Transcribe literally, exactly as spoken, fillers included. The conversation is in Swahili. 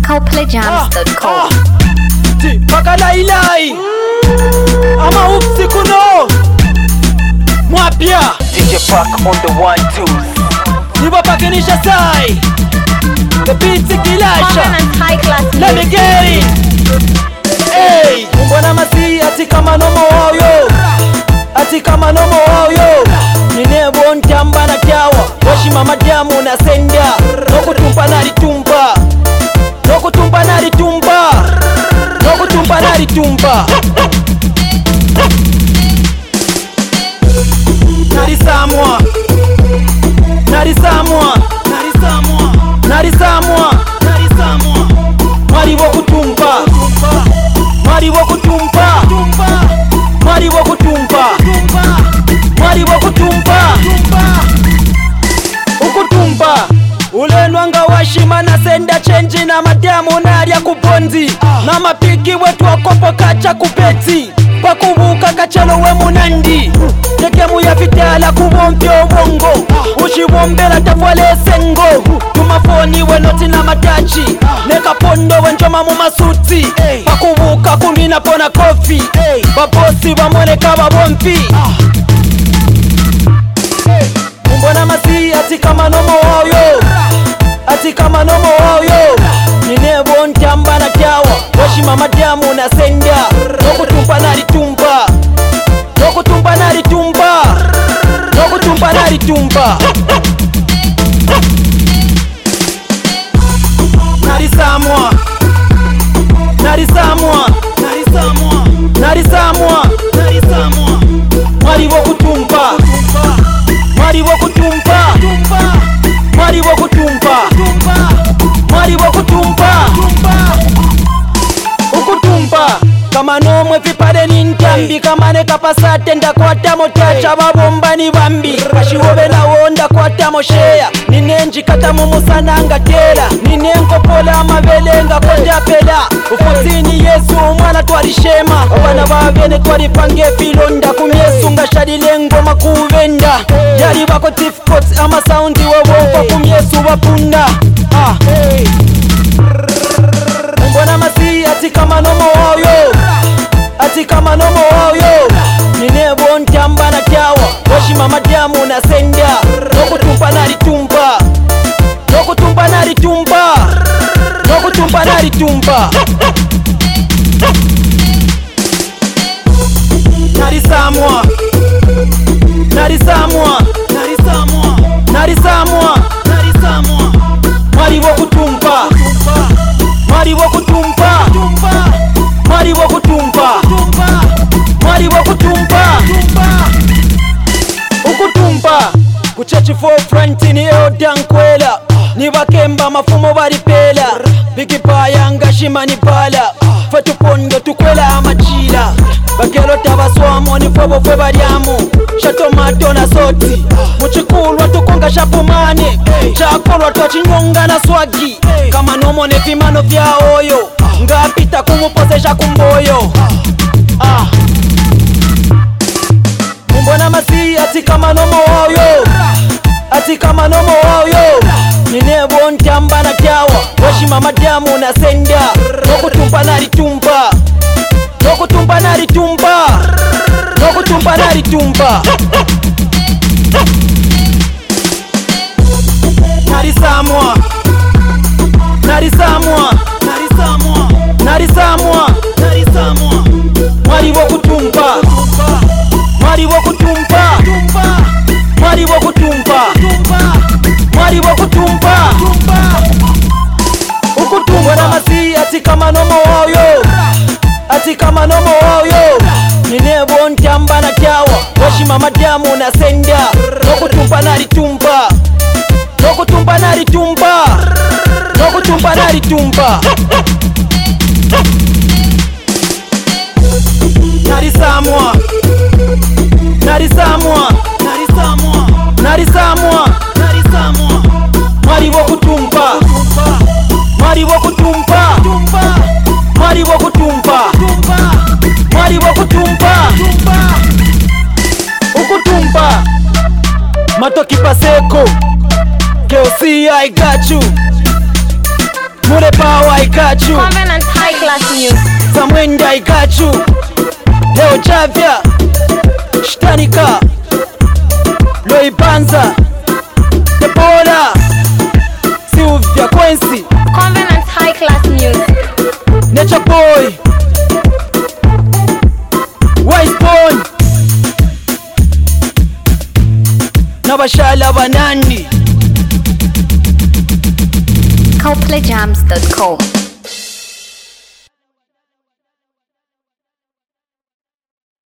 cow play jams dot com. Pakalailai ama upsi kuno mwapya D J Pack on the one twos. Niwapakinisha sai the beats kilasha High class let me get it. Hey, mbona masi ati kama nomo yo, ati kama nomo yo. Ninebo ntamba na kyawa washima madamu na senda nokutumpa na litumba nokutumpa na litumba nokutumpa na litumba narisamwa narisamwa narisamwa narisamwa narisamwa mwari wo kutumpa mwari wo kutumpa mwari wo kutumpa mwari wo kutumpa ukutumpa ulenwanga washima na senda chenji na madamu narya kubonzi na mapiki wetu wakopo kacha kupeti kwa kubuka kachalo we munandi tekemu ya vitala kubompyo bongo ushibombela tafwale sengo tumafoni we noti na matachi neka pondo we njoma mu masuti pakubuka kumina pona kofi babosi bamoneka babompi mbona masi ati kama nomo yo, ati kama nomo yo. Ninebo ntamba na kyawa washima madamu na senda nokutumpa na litumba nokutumpa na litumba nokutumpa na litumba narisamwa narisamwa narisamwa narisamwa narisamwa mwari wo kutumpa mwari wo kutumpa mwari wo kutumpa mwari wo kutumpa ukutumpa kama nomwe vipade ni ntambi kama neka pasate ndakwata motacha babomba ni bambi kashiwobe na wonda kwata moshea ninenji kata mumusananga tela ninenko pola mabelenga kwata pela ufutini yesu umwana twarishema abana babene twaripange filonda kumyesu ngashadilengo makuvenda yali bako tifcots ama soundi wawonko kumyesu wapunda ah hey. Mbona masi ati kama nomo yo, ati kama nomo yo. Ninebo ntamba na kyawa washima madamu na senda nokutumpa na litumba nokutumpa na litumba nokutumpa na litumba narisamwa narisamwa narisamwa narisamwa narisamwa mwari wo kutumpa mwari wo kutumpa mwari wo kutumpa mwari wo kutumpa ukutumpa kuchechi for front ni eodankwela ni bakemba mafumo baripela bigipaya ngashima ni bala fatupondo tukwela amachila bakelo tabaswamo ni fobo fwe baryamu shatomato na soti muchikulwa tukonga shapumane chakolwa twachinyonga na swagi kama nomo ne vimano vya oyo ngapita kumupozesha kumboyo ah mbona masi ati kama nomo yo, ati kama nomo yo. Ninebo ntamba na kyawa washima madamu na senda nokutumpa na litumba nokutumpa na litumba nokutumpa na litumba narisamwa narisamwa narisamwa narisamwa narisamwa mwari wo kutumpa mwari wo kutumpa mwari wo kutumpa mwari wo kutumpa ukutumwa na masi ati kama nomo yo, ati kama nomo yo. Ninebo ntamba na kyawa washima madamu na senda nokutumpa na litumba nokutumpa na litumba nokutumpa na litumba narisamwa narisamwa narisamwa narisamwa narisamwa mwari wo kutumpa mwari wo kutumpa mwari wo kutumpa mwari wo kutumpa ukutumpa matoki paseko K O C I got you Mule Power, I got you. Covenant High Class Music. Samwenda, I got you. Leo Javia, Shtanika, Loi Banza, Debola, Sylvia Quincy, Covenant High Class Music. Nature Boy, Wise Bone, Nabashala Banandi, Coplay Jams dot com.